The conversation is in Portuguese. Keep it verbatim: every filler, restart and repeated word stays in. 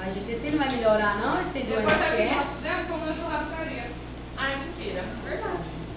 A gente assim não vai melhorar não, esse doente Depois que aqui é. nós fizemos como na churrascaria. Ai, mentira. Verdade.